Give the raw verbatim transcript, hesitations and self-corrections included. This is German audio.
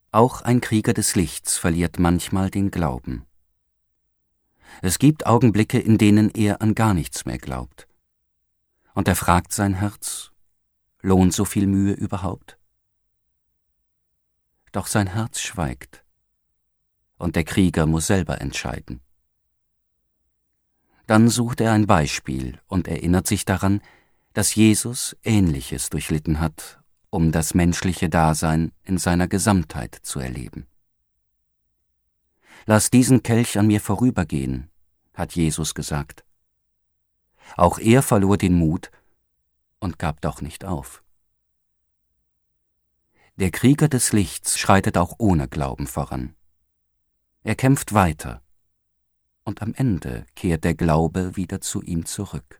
Auch ein Krieger des Lichts verliert manchmal den Glauben. Es gibt Augenblicke, in denen er an gar nichts mehr glaubt. Und er fragt sein Herz, lohnt so viel Mühe überhaupt? Doch sein Herz schweigt, und der Krieger muss selber entscheiden. Dann sucht er ein Beispiel und erinnert sich daran, dass Jesus Ähnliches durchlitten hat, um das menschliche Dasein in seiner Gesamtheit zu erleben. »Lass diesen Kelch an mir vorübergehen«, hat Jesus gesagt. Auch er verlor den Mut und gab doch nicht auf. Der Krieger des Lichts schreitet auch ohne Glauben voran. Er kämpft weiter, und am Ende kehrt der Glaube wieder zu ihm zurück.